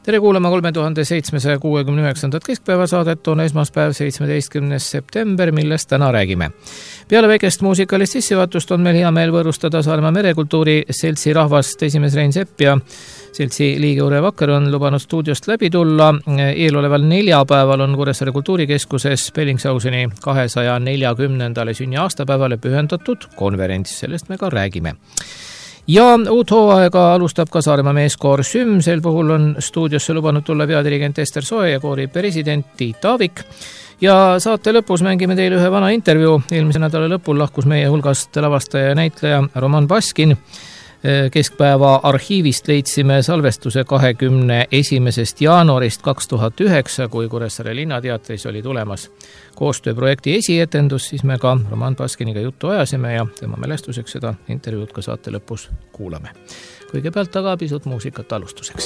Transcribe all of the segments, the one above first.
Tere kuulama 3769. keskpäeva saadet on esmaspäev 17. september, millest täna räägime. Peale väikest muusikalist sissejuhatust on meil hea meel võõrustada Saaremaa merekultuuri seltsi rahvast esimees Rein Sepp ja seltsi liige Urve Vakker on lubanud stuudiost läbi tulla. Eeloleval neljapäeval on Kuressaare kultuurikeskuses Bellingshausen 240. sünniaastapäevale pühendatud konverents, sellest me ka räägime. Ja uut hooaega alustab ka Saaremaa meeskoor Süm, sel puhul on stuudiosse lubanud tulla peadirigent Ester Soe ja koori president Tiit Aavik. Ja saate lõpus mängime teile ühe vana intervjuu. Eelmise nädala lõpul lahkus meie hulgast lavastaja ja näitleja Roman Baskin. Keskpäeva arhiivist leidsime salvestuse 21. jaanuarist 2009, kui Kuressaare linnateatris oli tulemas koostööprojekti esietendus, siis me ka Roman Baskiniga juttu ajasime ja tema mälestuseks seda intervjuud ka saate lõpus kuulame. Kõigepealt aga pisut muusikat alustuseks.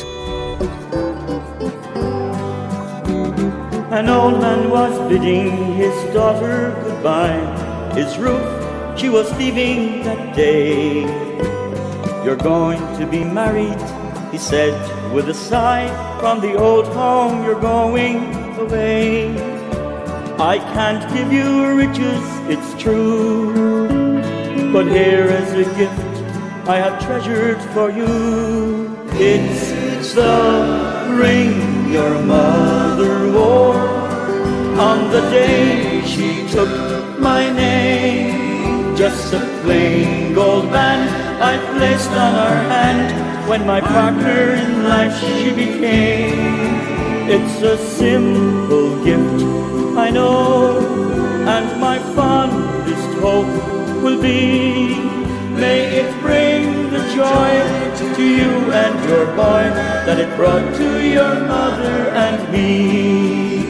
An old man was bidding his daughter goodbye. His roof she was leaving that day. You're going to be married, he said with a sigh. From the old home you're going away. I can't give you riches, it's true, but here is a gift I have treasured for you. It's the ring your mother wore on the day she took my name. Just a plain gold band I placed on her hand when my partner in life she became. It's a simple gift, I know, and my fondest hope will be, may it bring the joy to you and your boy that it brought to your mother and me.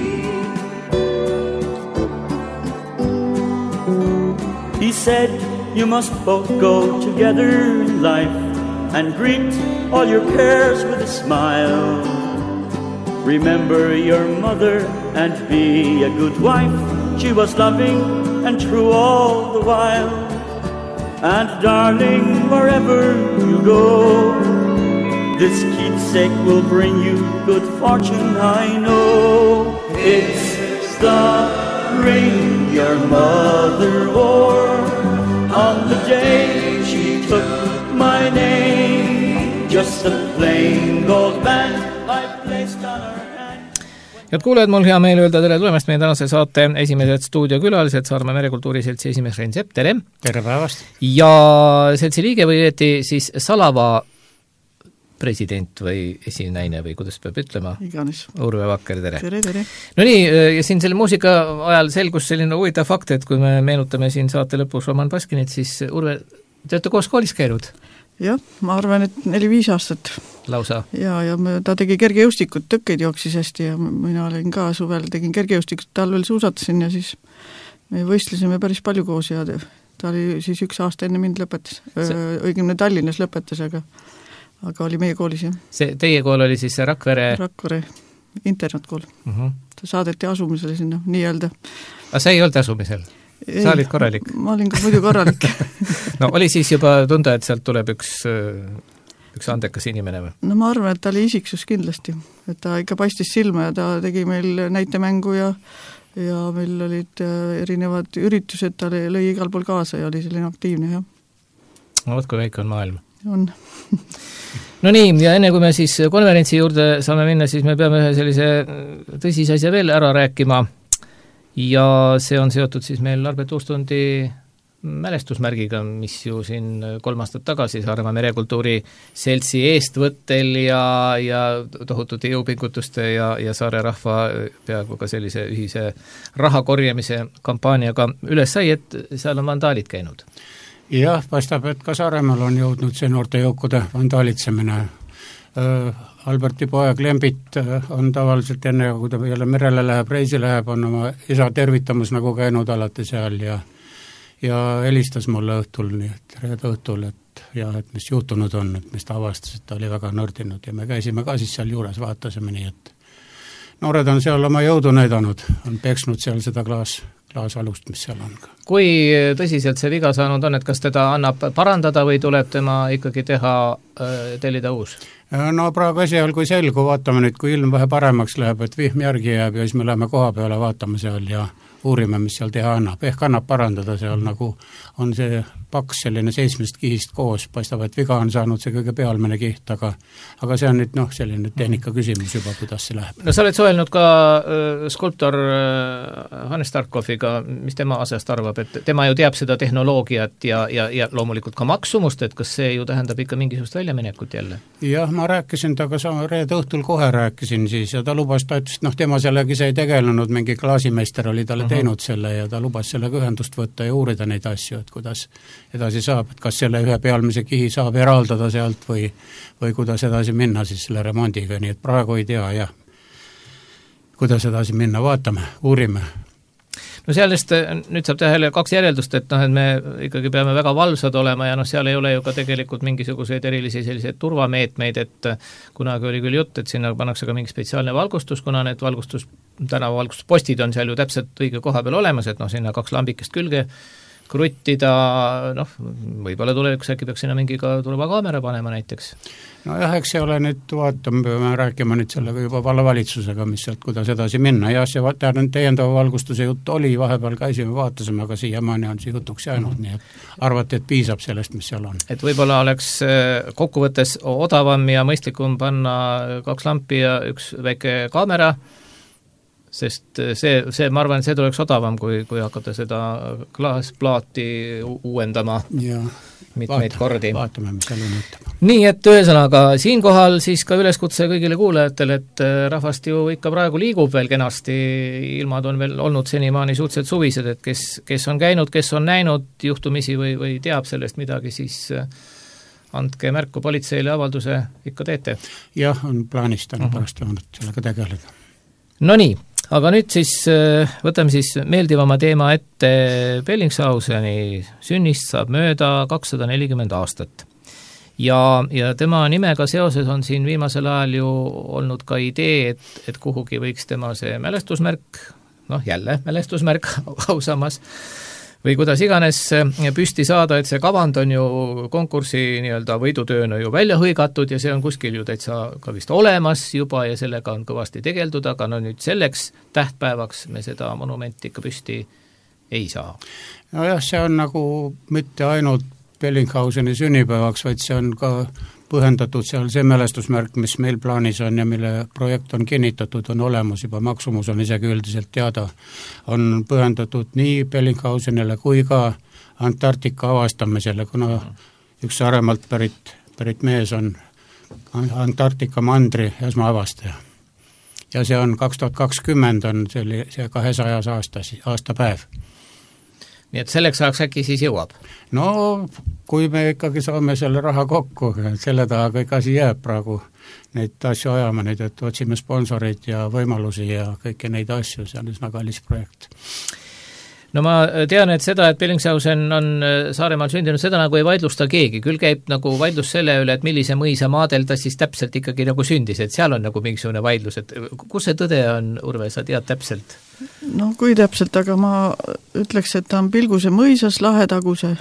He said, you must both go together in life and greet all your cares with a smile. Remember your mother and be a good wife. She was loving and true all the while. And darling, wherever you go, this keepsake will bring you good fortune, I know. It's the ring your mother wore on the day she took my name. Just a plain gold band I placed on her hand. Head kuulajad, mul hea meel öelda tere tulemast meie tänase saate esimesed stuudiokülalised, Saaremaa merekultuuri seltsi esimees Rein Sepp, tere! Tere päevast! Ja seltsi liige või õieti siis Salava president või esinäine või kuidas peab ütlema? Iganes. Urve Vakker, tere! Tere! No nii, ja siin selle muusika ajal selgus selline huvitav fakt, et kui me meenutame siin saate lõpus Roman Baskinit, siis Urve, te olete koos koolis käinud? Jah, ma arvan, et 4-5 aastat. Lausa? Ja ta tegi kergejõustikut, tõkkeid jooksis hästi ja mina olin ka suvel, tegin kergejõustikut, talvel suusatasin ja siis me võistlesime päris palju koos ja ta oli siis 1 aasta enne mind lõpetas. Õigemini Tallinnas lõpetas, aga oli meie koolis, jah. Teie kool oli siis Rakvere internaatkool. Ta saadeti asumisele sinna, nii öelda. Aga sa ei olnud asumisel? Sa olid korralik? Ma olin ka muidu korralik. No oli siis juba tunda, et sealt tuleb üks andekas inimene või? No ma arvan, et ta oli isiksus kindlasti. Et ta ikka paistis silma ja ta tegi meil näitemängu ja meil olid erinevad üritused, ta lõi igal pool kaasa ja oli selline aktiivne, jah. No võt, kui väike on maailm. On. No nii, ja enne kui me siis konverentsi juurde saame minna, siis me peame ühe sellise tõsise asja veel ära rääkima ja see on seotud siis meil Arbet Uustundi mälestusmärgiga, mis ju siin 3 aastat tagasi Saaremaa merekultuuri seltsi eestvõttel ja tohutute jõupingutuste ja saare rahva peaaegu ka sellise ühise raha korjamise kampaaniaga üles sai, et seal on vandaalid käinud. Jah, paistab, et ka Saaremaal on jõudnud see noorte jõukude vandaalitsemine. Alberti poeg Lembit on tavaliselt enne, kui ta jälle merele läheb, reisi läheb, on oma isa tervitamas nagu käinud alati seal ja helistas mulle õhtul, nii et reede õhtul, et mis juhtunud on, et mis ta avastas, et ta oli väga nördinud ja me käisime ka siis seal juures, vaatasime nii, noored on seal oma jõudu näidanud, on peksnud seal seda klaasalust, mis seal on. Kui tõsiselt see viga saanud on, et kas teda annab parandada või tuleb tema ikkagi tellida uus? No praegu esialgu ei selgu, vaatame nüüd, kui ilm vähe paremaks läheb, et vihm järgi jääb ja siis me läheme koha peale, vaatame seal ja uurime, mis seal teha annab. Ehk annab parandada seal, nagu on see paks selline 7 kihist koos, paistab, et viga on saanud see kõige pealmine kiht, aga see on nüüd selline tehnika küsimus juba, kuidas see läheb. No sa oled suhelnud ka skulptor Hannes Tarkoviga, mis tema asjast arvab, et tema ju teab seda tehnoloogiat ja loomulikult ka maksumust, et kas see ju tähendab ikka mingisugust väljaminekut jälle? Jah, ma rääkisin temaga reede õhtul kohe rääkisin siis ja ta lubas, ta ütles, tema sellega ise ei tegelenud, mingi klaasimeister oli talle teinud selle ja ta lubas sellega ühendust võtta ja uurida neid asju, et kuidas edasi saab, et kas selle ühe pealmise kihi saab eraldada sealt või kuidas edasi minna siis selle remondiga, nii et praegu ei tea jah, kuidas edasi minna, vaatame, uurime. No sellest nüüd saab teha 2 järeldust, et et me ikkagi peame väga valvsad olema ja seal ei ole ju ka tegelikult mingisuguseid erilisi selliseid turvameetmeid, et kunagi oli küll jutt, et sinna pannakse ka mingi spetsiaalne valgustus, kuna need tänavavalgustuspostid on seal ju täpselt õige koha peal olemas, et sinna 2 lambikest külge kruttida, võib-olla tulevikus äkki peaks sinna mingi ka turvakaamera panema näiteks. No jah, eks see ole nüüd, vaatame, peame rääkima nüüd sellega juba vallavalitsusega, mis sealt, kuidas edasi minna. Ja see täiendava valgustuse jutt oli, vahepeal käisime, vaatasime, aga siiamaani on see jutuks jäänud, nii et arvati, et piisab sellest, mis seal on. Et võib-olla oleks kokkuvõttes odavam ja mõistlikum panna 2 lampi ja 1 väike kaamera, sest see, ma arvan, see tuleks odavam, kui hakata seda klaasplaati uuendama mitmeid kordi. Vaatame, mis seal on ütlema. Nii, et ühesõnaga, siinkohal siis ka üleskutse kõigile kuulajatele, et rahvast ju ikka praegu liigub veel kenasti, ilmad on veel olnud senimaani suhteliselt suvised, et kes on käinud, kes on näinud juhtumisi või teab sellest midagi, siis andke märku politseile, avalduse ikka teete. Jah, on plaanis täna pärast sellega tegeleda. No nii, aga nüüd siis võtame siis meeldivama teema ette. Bellingshausen sünnist saab mööda 240 aastat. Ja tema nimega seoses on siin viimasel ajal ju olnud ka idee, et kuhugi võiks tema see mälestusmärk, jälle mälestusmärk ausamas, või kuidas iganes püsti saada, et see kavand on ju konkursi nii-öelda võidutööna ju välja hõigatud ja see on kuskil ju täitsa ka vist olemas juba ja sellega on kõvasti tegeldud, aga nüüd selleks tähtpäevaks me seda monumenti ikka püsti ei saa. Nojah, see on nagu mitte ainult Bellinghauseni sünnipäevaks, vaid see on ka põhjendatud seal see mälestusmärk, mis meil plaanis on ja mille projekt on kinnitatud, on olemas juba, maksumus on isegi üldiselt teada, on põhjendatud nii Bellingshausenile kui ka Antarktika avastamisele, kuna üks Saaremaalt pärit mees on Antarktika mandri esmaavastaja. Ja see on 2020 on see 200 aastapäev. Nii et selleks ajaks äkki siis jõuab? No, kui me ikkagi saame selle raha kokku, selle taha kõik asi jääb praegu neid asju ajama nüüd, et otsime sponsoreid ja võimalusi ja kõiki neid asju, see on üsna kallis projekt. No ma tean, et seda, et Bellingshausen on Saaremaal sündinud, seda nagu ei vaidlusta keegi, küll käib nagu vaidlus selle üle, et millise mõisa maadel ta siis täpselt ikkagi nagu sündis, et seal on nagu mingisugune vaidlus, et kus see tõde on, Urve, sa tead täpselt? No kui täpselt, aga ma ütleks, et ta on Pilguse mõisas Lahetagusel.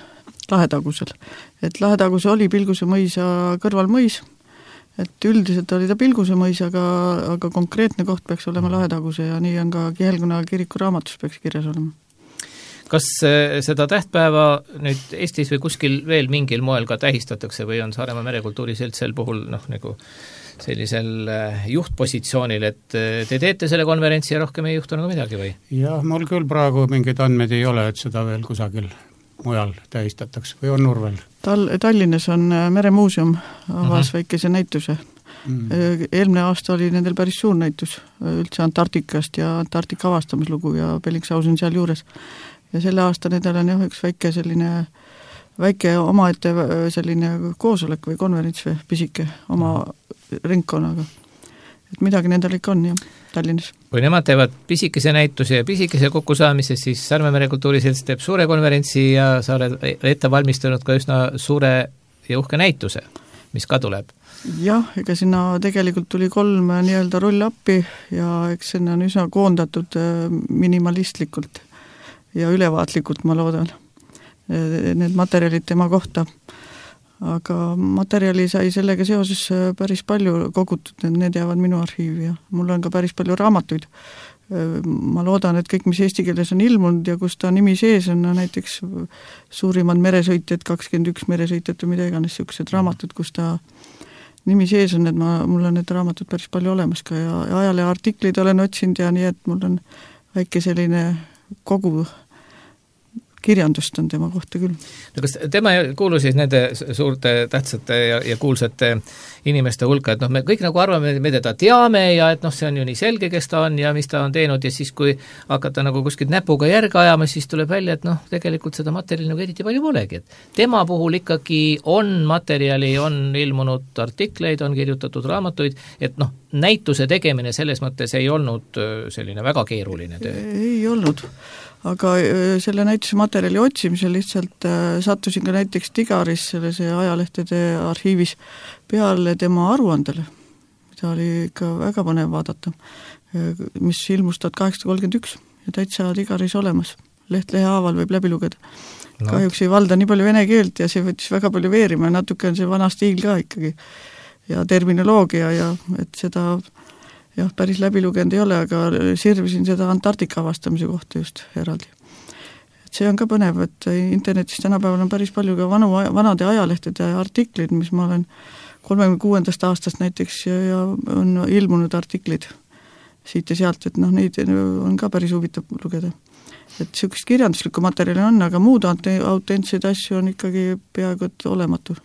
Et Lahetaguse oli Pilguse mõisa kõrval mõis, et üldiselt oli ta Pilguse mõis, aga konkreetne koht peaks olema Lahetaguse ja nii on ka Kihelguna kiriku raamatus peaks kirjas olema. Kas seda tähtpäeva nüüd Eestis või kuskil veel mingil moel ka tähistatakse või on Saaremaa merekultuuri sel puhul nagu sellisel juhtpositsioonil, et te teete selle konverentsi ja rohkem ei juhtu nagu midagi või? Jah, mul küll praegu mingeid andmeid ei ole, et seda veel kusagil mujal tähistatakse või on Urvel? Tallinnas on Meremuuseum avas väikese näituse. Eelmine aasta oli nendel päris suur näitus üldse Antarktikast ja Antarktika avastamislugu ja Bellingshausen seal juures. Ja selle aasta nendel on üks väike omaette selline koosolek või konverents või pisike oma ringkonnaga. Et midagi nendel ikka on jah, Tallinnas. Kui nemad teevad pisikese näituse ja pisikese kokkusaamise, siis Saaremaa merekultuuri selts teeb suure konverentsi ja sa oled ette valmistanud ka üsna suure ja uhke näituse. mis ka tuleb. Jah, ega sinna tegelikult tuli 3 nii-öelda rullappi ja eks sinna on üsna koondatud minimalistlikult ja ülevaatlikult, ma loodan, need materjalid tema kohta. Aga materjali sai sellega seoses päris palju kogutud, need jäävad minu arhiivi ja mul on ka päris palju raamatuid. Ma loodan, et kõik, mis eesti keeles on ilmunud ja kus ta nimi sees on, näiteks suurimad meresõitjad, 21 meresõitjat või mida iganes, siuksed raamatud, kus ta nimi sees on, et mul on need raamatud päris palju olemas ka ja ajalehe artikleid olen otsinud ja nii, et mul on väike selline kogu kirjandust on tema kohta küll. No kas tema kuulu siis nende suurte tähtsate ja kuulsate inimeste hulka, et me kõik nagu arvame, me teda teame ja et see on ju nii selge, kes ta on ja mis ta on teinud ja siis, kui hakata nagu kuskilt näpuga järge ajama, siis tuleb välja, et tegelikult seda materjali nagu eriti palju polegi. Et tema puhul ikkagi on materjali, on ilmunud artikleid, on kirjutatud raamatuid, et näituse tegemine selles mõttes ei olnud selline väga keeruline töö. Ei olnud. Aga selle näituse materjali otsimisel lihtsalt sattusin ka näiteks Tigaris selles ajalehtede arhiivis peale tema aruandele, mida oli ikka väga põnev vaadata, mis ilmus 1831 ja täitsa Tigaris olemas. Lehe haaval võib läbi lugeda. Kahjuks ei valda nii palju vene keelt ja see võttis väga palju veerima ja natuke on see vana stiil ka ikkagi ja terminoloogia ja et seda päris läbi lugenud ei ole, aga sirvisin seda Antarktika avastamise kohta just eraldi. Et see on ka põnev, et internetis tänapäeval on päris palju ka vanade ajalehtede artiklid, mis ma olen 36. aastast näiteks ja on ilmunud artiklid siit ja sealt, et neid on ka päris huvitav lugeda. Et siukest kirjanduslikku materjali on, aga muud autentseid asju on ikkagi peaaegu et olematu.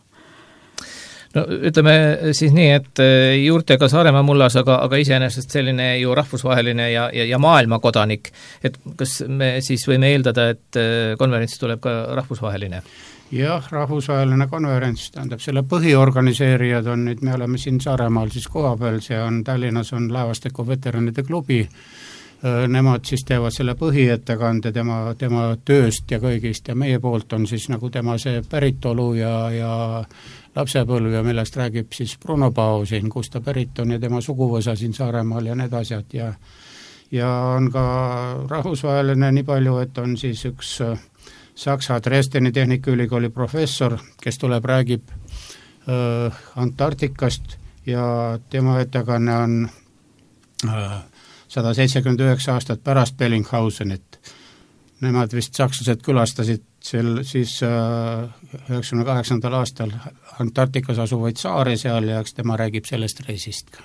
No ütleme siis nii, et juurtega Saaremaa mullas, aga iseenesest selline ju rahvusvaheline ja maailmakodanik, et kas me siis võime eeldada, et konverents tuleb ka rahvusvaheline? Jah, rahvusvaheline konverents, tähendab selle põhiorganiseerijad on nüüd, me oleme siin Saaremaal siis kohapeal, see on Tallinnas on Laevastiku veteranide klubi, nemad siis teevad selle põhiettekande tema tööst ja kõigist ja meie poolt on siis nagu tema see päritolu ja lapsepõlv ja millest räägib siis Bruno Pao siin, kus ta pärit on ja tema suguvõsa siin Saaremaal ja need asjad ja on ka rahvusvaheline nii palju, et on siis üks Saksa Dresdeni Tehnikaülikooli professor, kes tuleb, räägib Antarktikast ja tema ettekanne on 179 aastat pärast Bellingshausenit. Nemad vist sakslased külastasid siis 98. aastal Antarktikas asuvaid saari seal ja eks tema räägib sellest reisist ka.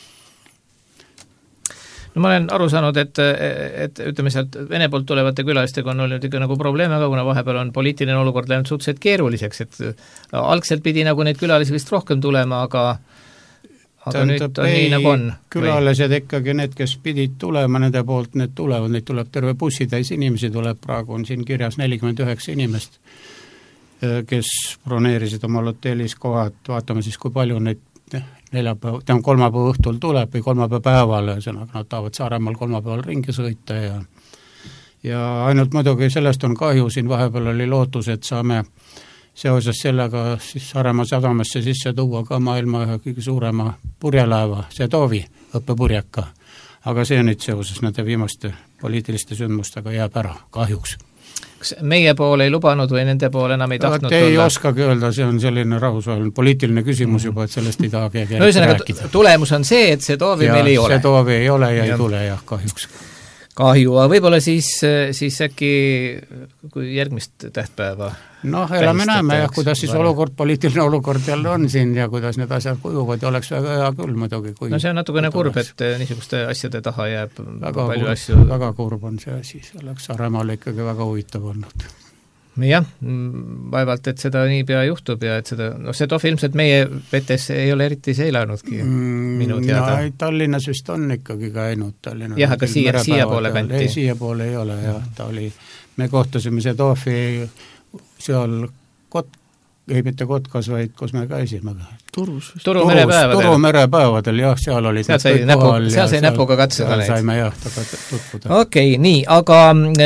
No ma olen aru saanud, et ütleme sealt Vene poolt tulevate külalistega on olnud ikka nagu probleeme, aga kuna vahepeal on poliitiline olukord läinud suhteliselt keeruliseks, et algselt pidi nagu neid külalisi vist rohkem tulema, aga nüüd on nii nagu on. Külalised ikkagi need, kes pidid tulema, nende poolt need tulevad, neid tuleb terve bussitäis inimesi tuleb, praegu on siin kirjas 49 inimest, kes broneerisid omal hotellis kohad, vaatame siis, kui palju neid kolmapäeva õhtul tuleb või kolmapäeva päeval, ühesõnaga nad tahavad Saaremaal kolmapäeval ringi sõita ja ainult muidugi sellest on kahju, siin vahepeal oli lootus, et saame seoses sellega siis Saaremaa sadamasse sisse tuua ka maailma ühe kõige suurema purjelaeva, see Toovi õppepurjeka, aga see nüüd seoses nende viimaste poliitiliste sündmustega jääb ära, kahjuks. Kas meie poole ei lubanud või nende poole enam ei tahtnud tulla? Ei oskagi öelda, see on selline rahvusvaheline poliitiline küsimus juba, et sellest ei taha keegi rääkida. Tulemus on see, et see Toovi meil ei ole. See Toovi ei ole ja ei tule jah, kahjuks. Kahju, aga võib-olla siis äkki kui järgmist tähtpäeva elame näeme jah, kuidas siis poliitiline olukord jälle on siin ja kuidas need asjad kujuvad ja oleks väga hea küll muidugi. No see on natukene kurb, et niisuguste asjade taha jääb väga palju kurb, asju. Väga kurb on see asi, see oleks Saaremaal ikkagi väga huvitav olnud. Jah, vaevalt, et seda nii pea juhtub ja et seda, see tohv ilmselt meie vetes ei ole eriti seilanudki minu teada. No, Tallinnas vist on ikkagi käinud. Jah, aga siia poole kanti. Ei, siia poole ei ole jah, ta oli, me kohtusime see tohvi seal ei mitte Kotkas, vaid kus me käisime. Turu merepäevadel, jah, seal olid seal sai näpuga katseda neid. Saime jah, tutvuda. Okei, nii, aga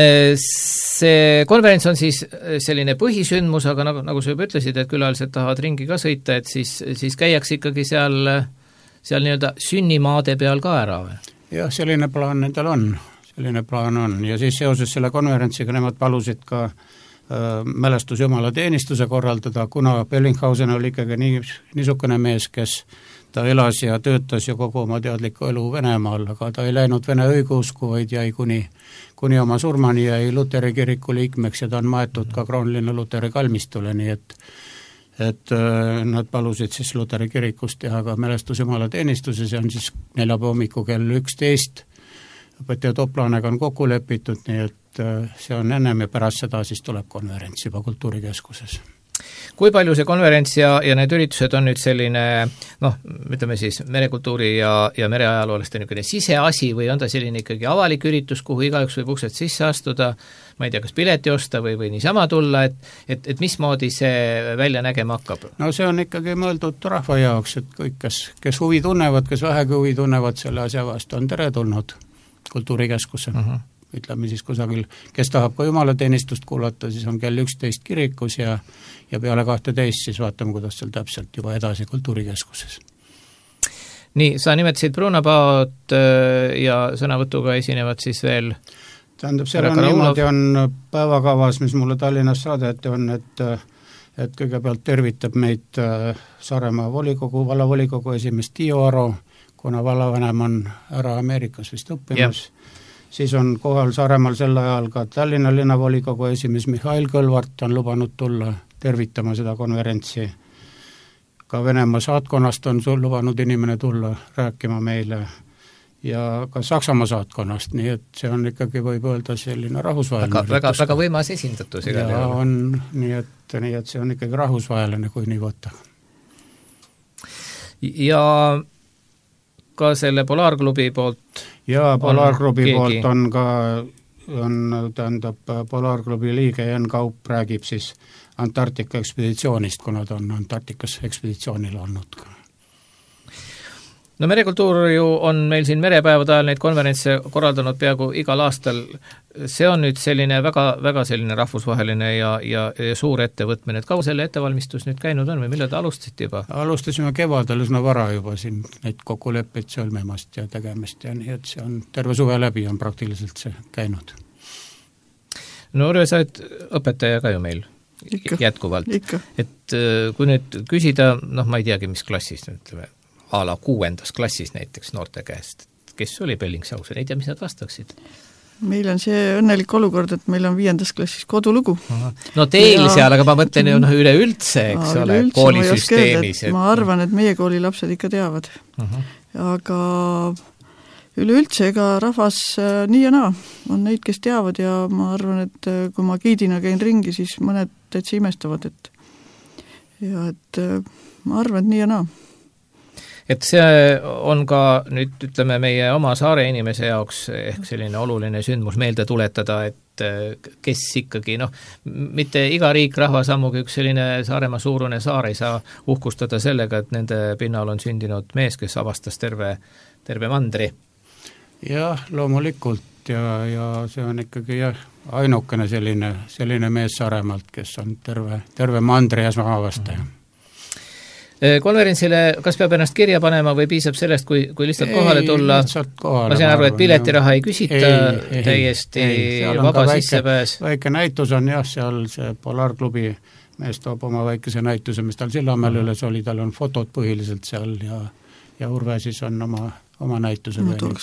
see konverents on siis selline põhisündmus, aga nagu sa juba ütlesid, et külalised tahavad ringi ka sõita, et siis käiakse ikkagi seal nii-öelda sünnimaade peal ka ära või? Jah, selline plaan nendel on. Ja siis seoses selle konverentsiga nemad palusid ka mälestusjumala teenistuse korraldada, kuna Bellinghausen oli ikkagi niisugune mees, kes ta elas ja töötas ju kogu oma teadliku elu Venemaal, aga ta ei läinud Vene õigeusku, vaid jäi kuni oma surmani jäi Luteri kiriku liikmeks ja ta on maetud ka Kroonlinna Luteri kalmistule, nii et nad palusid siis Luteri kirikust teha ka mälestusjumala teenistuse, see on siis neljapäeva hommiku kell 11, õpetaja Toplanega on kokku lepitud, nii et see on ennem ja pärast seda siis tuleb konverents juba Kultuurikeskuses. Kui palju see konverents ja need üritused on nüüd selline, ütleme siis merekultuuri ja mereajalooliste niisugune siseasi või on ta selline ikkagi avalik üritus, kuhu igaüks võib uksed sisse astuda, ma ei tea, kas pileti osta või niisama tulla, et mismoodi see välja nägema hakkab? No see on ikkagi mõeldud rahva jaoks, et kõik, kes huvi tunnevad, kes vähegi huvi tunnevad selle asja vastu, on teretulnud Kultuurikeskusse. Ütleme siis kusagil, kes tahab ka jumalateenistust kuulata, siis on kell 11 kirikus ja peale 12 siis vaatame, kuidas seal täpselt juba edasi Kultuurikeskuses. Nii, sa nimetasid Brunapaot ja sõnavõtuga esinevad siis veel tähendab, seal on niimoodi on päevakavas, mis mulle Tallinnas saadeti on, et kõigepealt tervitab meid Saaremaa vallavolikogu esimees Tiio Aro, kuna vallavanem on ära Ameerikas vist õppimas. Siis on kohal Saaremaal sel ajal ka Tallinna linnavolikogu esimees Mihhail Kõlvart on lubanud tulla tervitama seda konverentsi. Ka Venemaa saatkonnast on lubanud inimene tulla rääkima meile ja ka Saksamaa saatkonnast, nii et see on ikkagi võib öelda selline rahvusvaheline. Väga võimas esindatus. Ja on, nii et see on ikkagi rahvusvaheline, kui nii võtta. Ja ka selle Polaarklubi poolt ja Polaarklubi poolt on ka, tähendab, Polaarklubi liige Jan Kaup räägib siis Antarktika ekspeditsioonist, kuna ta on Antarktikas ekspeditsioonil olnud ka. No merekultuur ju on meil siin merepäevade ajal neid konverentse korraldanud peaaegu igal aastal. See on nüüd selline väga selline rahvusvaheline ja suur ettevõtmine. Et kaua selle ettevalmistus nüüd käinud on või mille te alustasite juba? Alustasime kevadel üsna vara juba siin neid kokkuleppeid sõlmimast ja tegemist ja nii, et see on terve suve läbi on praktiliselt see käinud. No Urve, sa oled õpetaja ka ju meil jätkuvalt. Et kui nüüd küsida, ma ei teagi, mis klassis ütleme, a la 6. klassis näiteks noorte käest. Kes oli Bellinghausen? Ei tea, mis nad vastaksid? Meil on see õnnelik olukord, et meil on 5. klassis kodulugu. No teil seal, aga ma mõtlen ju üleüldse, eks ole, koolisüsteemis. Ma arvan, et meie kooli lapsed ikka teavad. Aga üleüldse, ega rahvas nii ja naa on neid, kes teavad ja ma arvan, et kui ma giidina käin ringi, siis mõned täitsa imestavad, et ma arvan, et nii ja naa. Et see on ka nüüd, ütleme, meie oma saare inimese jaoks ehk selline oluline sündmus meelde tuletada, et kes ikkagi, mitte iga riik, rahvas ammugi üks selline Saaremaa suurune saar ei saa uhkustada sellega, et nende pinnal on sündinud mees, kes avastas terve mandri. Jah, loomulikult ja see on ikkagi ainukene selline mees Saaremaalt, kes on terve mandri esmaavastaja. Konverentsile kas peab ennast kirja panema või piisab sellest, kui lihtsalt kohale tulla? Ma sain aru, et piletiraha ei küsita, täiesti vaba sissepääs. Väike näitus on seal see Polaarklubi mees toob oma väikese näituse, mis tal Sillamäel üles oli, tal on fotod põhiliselt seal ja Urve siis on oma näituse.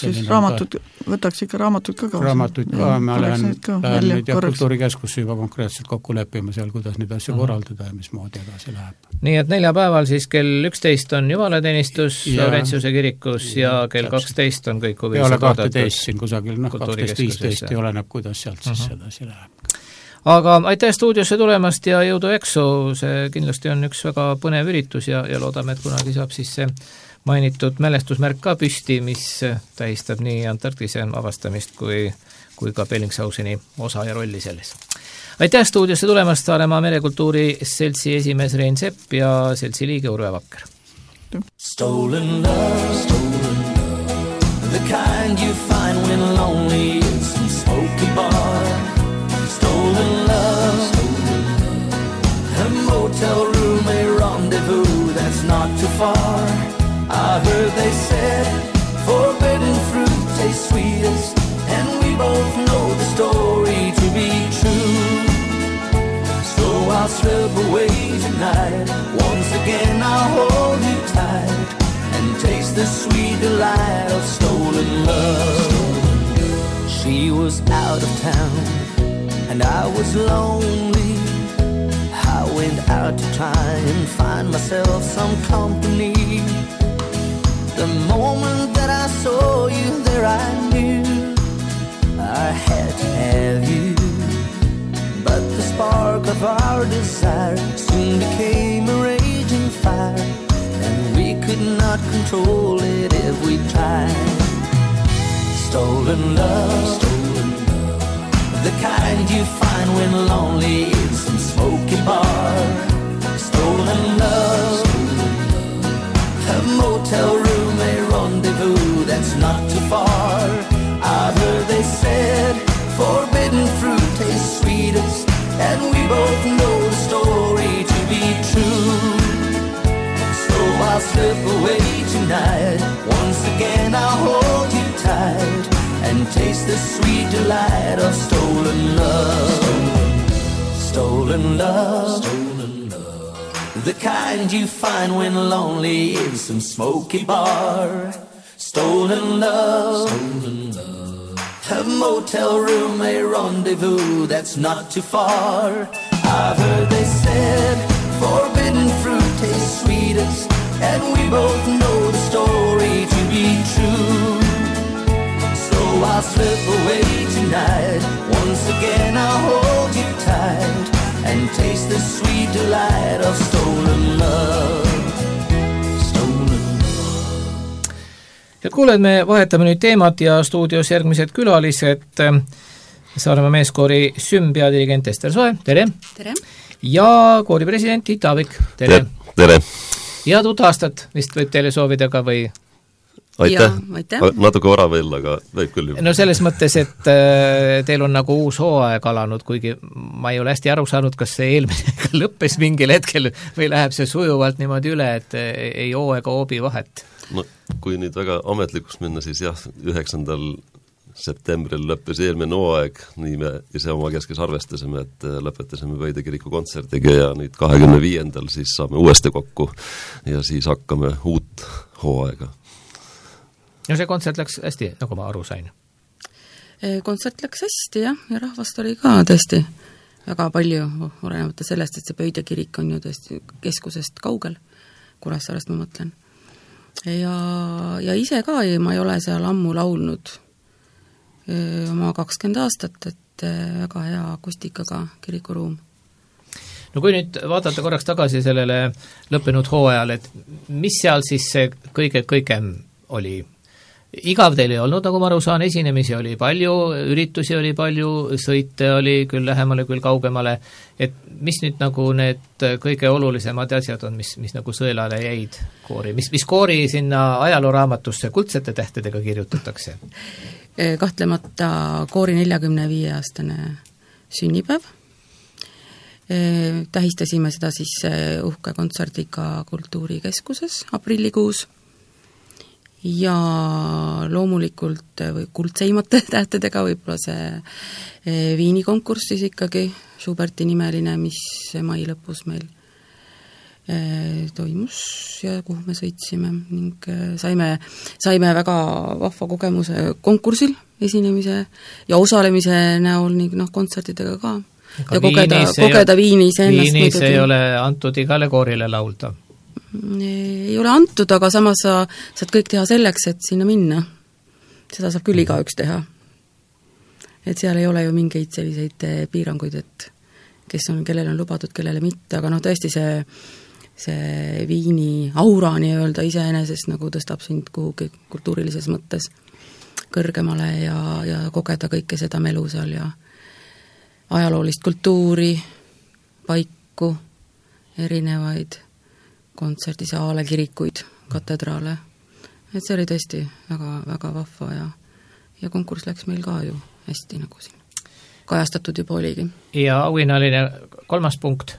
Võtaks ikka raamatud ka kaasa. Raamatud ka, ma lähen nüüd ja Kultuurikeskusse juba konkreetselt kokku leppima seal, kuidas neid asju korraldada ja mismoodi edasi läheb. Nii et 4 päeval siis kell 11 on jumalateenistus Laurentiuse kirikus ja kell 12 on kõik huvilised peale 12 siin kusagil, 12-15 ei oleneb, kuidas sealt siis edasi läheb. Aga aitäh stuudiosse tulemast ja jõudu eksu, see kindlasti on üks väga põnev üritus ja loodame, et kunagi saab siis see mainitud mälestusmärk ka püsti, mis tähistab nii Antarktise avastamist kui ka Bellingshauseni osa ja rolli selles. Aitäh stuudiosse tulemast Saaremaa Merekultuuri Seltsi esimees Rein Sepp ja seltsi liige Urve Vakker. Stolen love, the kind you find when lonely in some smoky bar. Stolen love, a motel room, a rendezvous that's not too far. I heard they said forbidden fruit tastes sweetest, and we both know the story to be true. So I'll slip away tonight. Once again I'll hold you tight and taste the sweet delight of stolen love. She was out of town and I was lonely. I went out to try and find myself some company. The moment that I saw you there, I knew I had to have you. But the spark of our desire soon became a raging fire, and we could not control it if we tried. Stolen love, the kind you find when lonely in some smoky bar. Stolen love, a motel room, a rendezvous that's not too far. I've heard they said forbidden fruit tastes sweetest, and we both know the story to be true. So I'll slip away tonight. Once again I'll hold you tight and taste the sweet delight of stolen love. Stolen love, the kind you find when lonely in some smoky bar. Stolen love, a motel room, a rendezvous that's not too far. I've heard they said forbidden fruit tastes sweetest, and we both know the story to be true. So I'll slip away tonight. Once again I'll hold you tight and taste the sweet delight of stolen love. Head kuuled, me vahetame nüüd teemat ja stuudios järgmised külalised. Saaremaa meeskoori Süm peadirigent Ester Soe, tere! Tere! Ja koori president Tiit Aavik, tere! Tere! Ja uut aastat vist võib teile soovida ka või? Aitäh! Natuke vara veel, aga võib küll juba. No selles mõttes, et teil on nagu uus hooaeg alanud, kuigi ma ei ole hästi aru saanud, kas see eelmine lõppes mingil hetkel või läheb see sujuvalt niimoodi üle, et ei hoo ega hoobi vahet. No kui nüüd väga ametlikuks minna, siis jah, 9. septembril lõppes eelmine hooaeg, nii me ise oma keskes arvestasime, et lõpetasime Pöide kiriku kontserdiga ja nüüd 25. siis saame uuesti kokku ja siis hakkame uut hooaega. No see kontsert läks hästi, nagu ma aru sain. Kontsert läks hästi, jah, ja rahvast oli ka tõesti väga palju, olenemata sellest, et see Pöide kirik on ju tõesti keskusest kaugel, Kuressaarest ma mõtlen. Ja ise ka ma ei ole seal ammu laulnud oma 20 aastat, et väga hea akustikaga kirikuruum. No kui nüüd vaadata korraks tagasi sellele lõppenud hooajal, et mis seal siis see kõigem oli? Igav teil ei olnud, nagu ma aru saan, esinemisi oli palju, üritusi oli palju, sõite oli küll lähemale, küll kaugemale, et mis nüüd nagu need kõige olulisemad asjad on, mis nagu sõelale jäid koori, mis koori sinna ajalooraamatusse kuldsete tähtedega kirjutatakse? Kahtlemata koori 45-aastane sünnipäev. Tähistasime seda siis uhke kontserdiga Kultuurikeskuses aprillikuus. Ja loomulikult või kuldseimate tähtedega võib-olla see Viini konkurss siis ikkagi, Schuberti nimeline, mis mai lõpus meil toimus ja kuhu me sõitsime ning saime väga vahva kogemuse konkursil esinemise ja osalemise näol ning kontsertidega ka. Ja kogeda Viinis ennast. Viinis ei ole antud igale koorile laulda. Ei ole antud, aga samas sa saad kõik teha selleks, et sinna minna. Seda saab küll igaüks teha. Et seal ei ole ju mingeid selliseid piiranguid, et kellel on lubatud, kellele mitte, aga tõesti see Viini aura nii-öelda iseenesest nagu tõstab sind kuhugi kultuurilises mõttes kõrgemale ja kogeda kõike seda melu seal ja ajaloolist kultuuri, paiku, erinevaid kontserdisaale, kirikuid, katedraale. Et see oli tõesti väga, väga vahva ja konkurss läks meil ka ju hästi, nagu siin kajastatud juba oligi. Ja auhinnaline 3. punkt,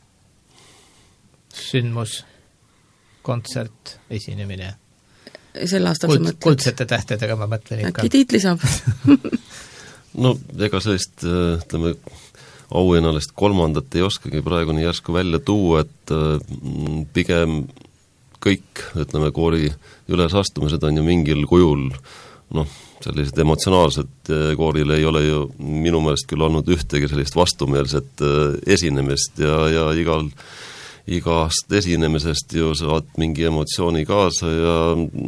sündmus, kontsert, esinemine. Sel aastal sa mõtled? Kuldsete tähtedega ma mõtlen ikka. Äkki tiitli saab? No ega sellist, ütleme, auhinnalist 3. ei oskagi praegu nii järsku välja tuua, et pigem kõik, ütleme, koori ülesastumised on ju mingil kujul, sellised emotsionaalsed, kooril ei ole ju minu meelest küll olnud ühtegi sellist vastumeelset esinemist ja igast esinemisest ju saad mingi emotsiooni kaasa ja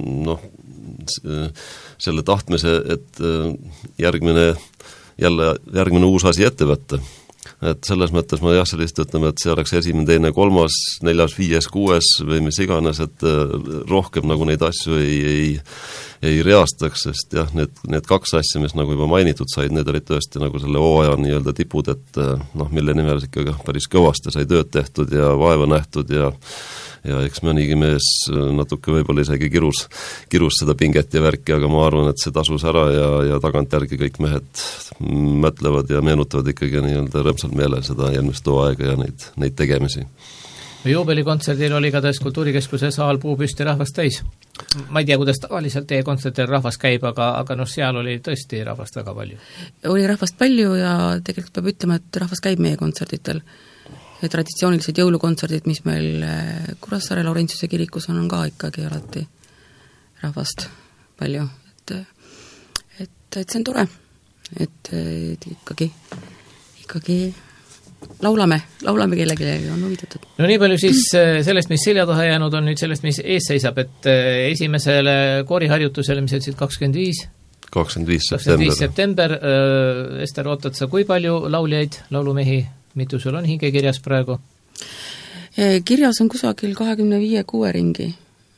selle tahtmise, et järgmine uus asi ette võtta. Et selles mõttes ma sellist ütleme, et see oleks 1., 2., 3., 4., 5., 6. või mis iganes, et rohkem nagu neid asju ei reastaks, sest jah, need 2 asja, mis nagu juba mainitud said, need olid tõesti nagu selle hooaja nii-öelda tipud, et mille nimel ikka päris kõvasti sai tööd tehtud ja vaeva nähtud ja eks mõnigi mees natuke võib-olla isegi kirus seda pinget ja värki, aga ma arvan, et see tasus ära ja tagantjärgi kõik mehed mõtlevad ja meenutavad ikkagi nii-öelda rõõmsal meelel seda eelmist hooaega ja neid tegemisi. Juubelikontserdil oli ka tõesti Kultuurikeskuse saal puupüsti rahvast täis. Ma ei tea, kuidas tavaliselt teie kontserdil rahvas käib, aga seal oli tõesti rahvast väga palju. Oli rahvast palju ja tegelikult peab ütlema, et rahvas käib meie kontserditel. Ja traditsioonilised jõulukontserdid, mis meil Kuressaare Laurentsiuse kirikus on ka ikkagi alati rahvast palju. Et see on tore, et ikkagi laulame kellelegi on huvitatud. No nii palju siis sellest, mis selja taha jäänud on, nüüd sellest, mis ees seisab, et esimesele kooriharjutusele, mis ütlesid 25 september, Ester, ootad sa kui palju lauljaid, laulumehi, mitu sul on hingekirjas praegu? Kirjas on kusagil 25-6 ringi.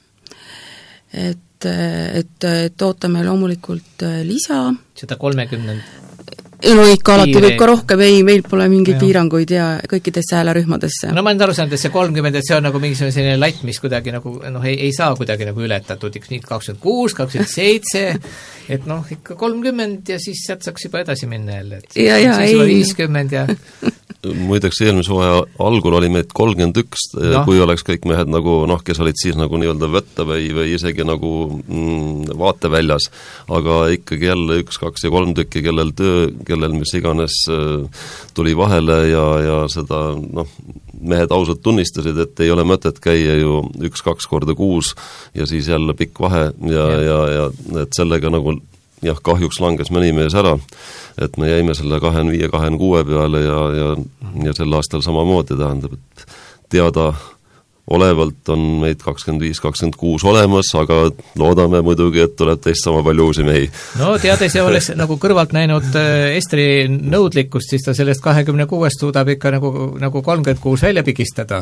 Et ootame loomulikult lisa. 130. No ikka alati võib ka rohkem, meil pole mingeid piiranguid ja kõikidesse häälerühmadesse. No ma olen aru saanud, et see 30, et see on nagu mingisugune selline latt, mis kuidagi nagu, ei saa kuidagi nagu ületatud, 26, 27, et ikka 30 ja siis sealt saaks juba edasi minna jälle, et siis 50 ja muideks eelmise hooaja algul oli meid 31, kui oleks kõik mehed nagu, kes olid siis nagu nii-öelda võtta või isegi nagu vaateväljas, aga ikkagi jälle 1, 2 ja 3 tükki, kellel mis iganes tuli vahele ja seda, mehed ausalt tunnistasid, et ei ole mõtet käia ju 1-2 korda kuus ja siis jälle pikk vahe ja et sellega nagu kahjuks langes mõni mees ära, et me jäime selle 25-26 peale ja sel aastal samamoodi tähendab, et teada olevalt on meid 25-26 olemas, aga loodame muidugi, et tuleb teist sama palju uusi mehi. No teades ja oleks nagu kõrvalt näinud Estri nõudlikkust, siis ta sellest 26 suudab ikka nagu 36 välja pigistada.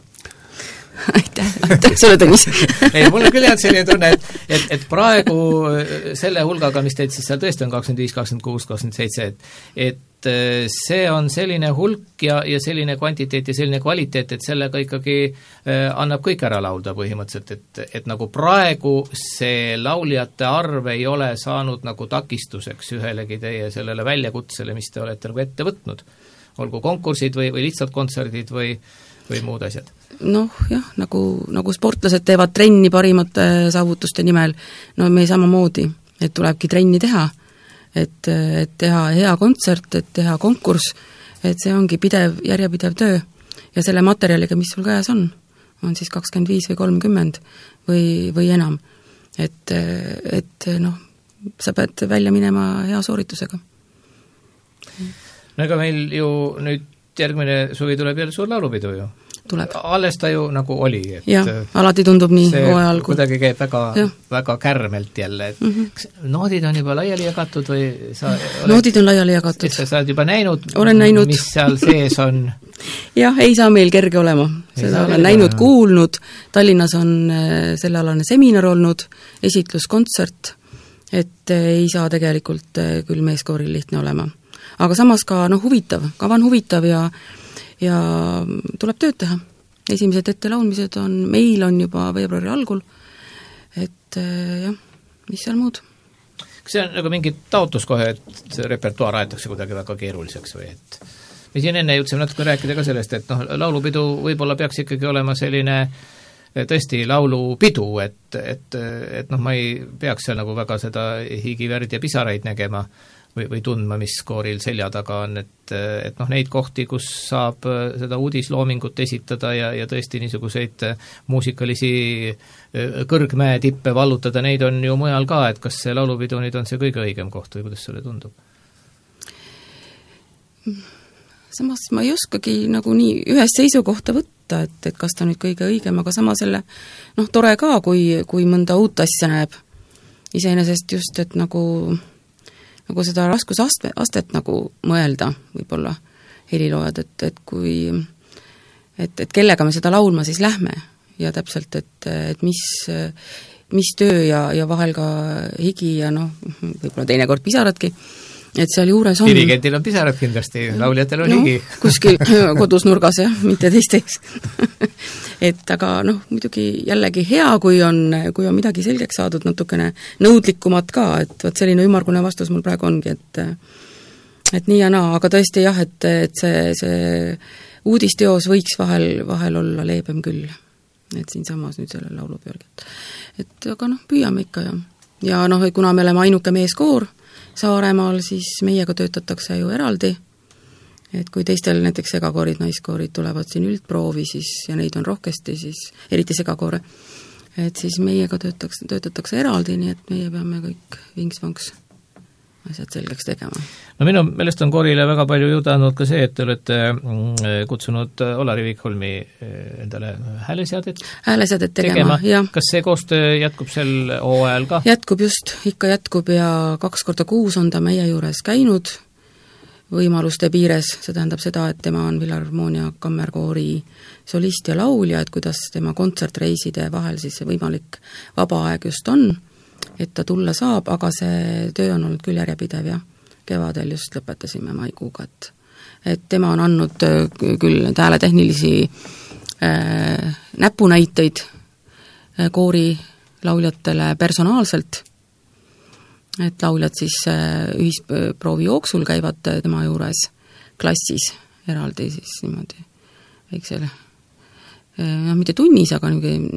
Aitäh sulle, Tõnis. Ei, mul on küll jah selline tunne, et praegu selle hulgaga, mis teid siis seal tõesti on 25, 26, 27, et see on selline hulk ja selline kvantiteet ja selline kvaliteet, et sellega ikkagi annab kõik ära laulda põhimõtteliselt, et nagu praegu see lauljate arv ei ole saanud nagu takistuseks ühelegi teie sellele väljakutsele, mis te olete nagu ette võtnud. Olgu konkursid või lihtsalt kontserdid või muud asjad? Jah, nagu sportlased teevad trenni parimate saavutuste nimel, me samamoodi, et tulebki trenni teha, et teha hea kontsert, et teha konkurss, et see ongi järjepidev töö ja selle materjaliga, mis sul käes on siis 25 või 30 või enam, et sa pead välja minema hea sooritusega. Ega meil ju nüüd järgmine suvi tuleb jälle suur laulupidu ju. Tuleb. Alles ta ju nagu oli. Et jah, alati tundub nii hooajal. See kuidagi käib väga kärmelt jälle. Kas noodid on juba laiali jagatud või noodid on laiali jagatud. Sa saad juba näinud, mis seal sees on? Jah, ei saa meil kerge olema. Seda olen näinud, kuulnud. Tallinnas on sellealane seminar olnud, esitluskontsert, et ei saa tegelikult küll meeskooril lihtne olema. aga samas ka huvitav, kava on huvitav ja tuleb tööd teha. Esimesed ettelaulmised meil on juba veebruari algul, et jah, mis seal muud? Kas see on nagu mingi taotlus kohe, et repertuaar aetakse kuidagi väga keeruliseks või et me siin enne jõudsime natuke rääkida ka sellest, et laulupidu võib-olla peaks ikkagi olema selline tõesti laulupidu, et ma ei peaks seal nagu väga seda higivärd ja pisaraid nägema või tundma, mis kooril selja taga on, et neid kohti, kus saab seda uudisloomingut esitada ja tõesti niisuguseid muusikalisi kõrgmäe tippe vallutada, neid on ju mujal ka, et kas see laulupidu nüüd on see kõige õigem koht või kuidas sulle tundub? Samas ma ei oskagi nagu nii ühest seisukohta võtta, et kas ta nüüd kõige õigem, aga sama selle tore ka, kui mõnda uut asja näeb. Iseenesest just, et nagu seda raskusastet nagu mõelda võib-olla heliloojad, et kellega me seda laulma siis lähme ja täpselt, et mis töö ja vahel ka higi ja võib-olla teinekord pisaradki, et seal juures on... Dirigentil on pisarad kindlasti, lauljatel on higi. Kuskil kodus nurgas, jah, mitte teistes. Et aga muidugi jällegi hea, kui on midagi selgeks saadud, natukene nõudlikumad ka, et võt selline ümmargune vastus mul praegu ongi, et nii ja naa, aga tõesti jah, et see uudisteos võiks vahel olla leebem küll, et siin samas nüüd selle laulu pealgi. Et aga püüame ikka ja kuna me oleme ainuke meeskoor Saaremaal, siis meiega töötatakse ju eraldi, et kui teistel näiteks segakoorid, naiskoorid tulevad siin üldproovi, siis, ja neid on rohkesti, siis eriti segakoore, et siis meiega töötatakse eraldi, nii et meie peame kõik vinks-vanks asjad selgeks tegema. Minu meelest on koorile väga palju juurde andnud ka see, et te olete kutsunud Olari Vikholmi endale hääleseadet tegema, jah. Kas see koostöö jätkub sel hooajal ka? Jätkub just, ikka jätkub ja 2 korda kuus on ta meie juures käinud võimaluste piires, see tähendab seda, et tema on Filharmoonia kammerkoori solist ja laulja, et kuidas tema kontsertreiside vahel siis see võimalik vaba aeg just on, et ta tulla saab, aga see töö on olnud küll järjepidev ja kevadel just lõpetasime maikuuga, et tema on andnud küll need hääletehnilisi näpunäiteid koori lauljatele personaalselt, et lauljad siis ühisproovi jooksul käivad tema juures klassis eraldi siis niimoodi väiksele mitte tunnis, aga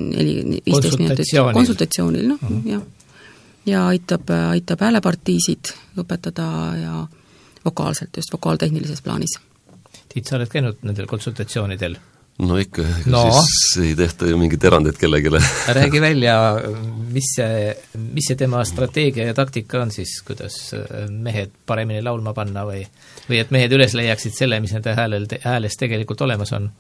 15 minutit konsultatsioonil, jah. Ja aitab häälepartiisid õpetada ja vokaalselt, just vokaaltehnilises plaanis. Tiit, sa oled käinud nendel konsultatsioonidel? Ikka, siis ei tehta ju mingit erandit kellegile. Räägi välja, mis see tema strateegia ja taktika on siis, kuidas mehed paremini laulma panna või et mehed üles leiaksid selle, mis nende hääles tegelikult olemas on?